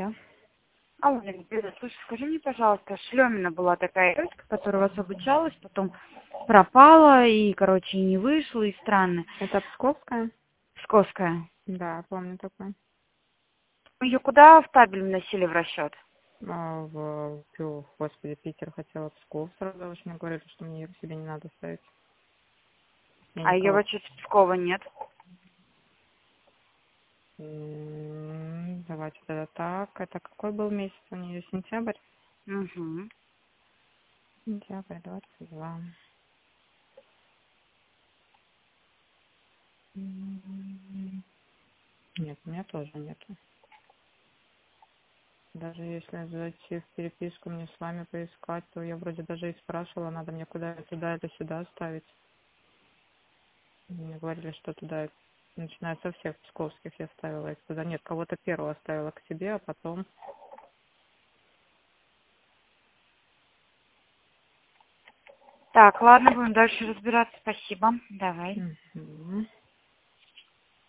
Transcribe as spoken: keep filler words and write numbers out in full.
Да. Алло, Лена, слушай, скажи мне, пожалуйста, Шлемина была такая девочка, которая у вас обучалась, потом пропала, и, короче, и не вышла, и странно. Это Псковская? Псковская. Да, помню такое. Ее куда в табель вносили в расчет? А, в, в, господи, Питер хотела Псков сразу, уж мне говорили, что мне ее себе не надо ставить. Я А ее в никого... отчете Пскова нет. М, Давайте тогда так. Это какой был месяц у нее? Сентябрь? Угу. Сентябрь, двадцать два. М, Нет, у меня тоже нету. Даже если зайти в переписку мне с вами поискать, то я вроде даже и спрашивала, надо мне куда туда или сюда ставить. Мне говорили, что туда, начиная со всех псковских, я ставила их туда. Нет, кого-то первого ставила к себе, а потом... Так, ладно, будем дальше разбираться. Спасибо. Давай. Мгм.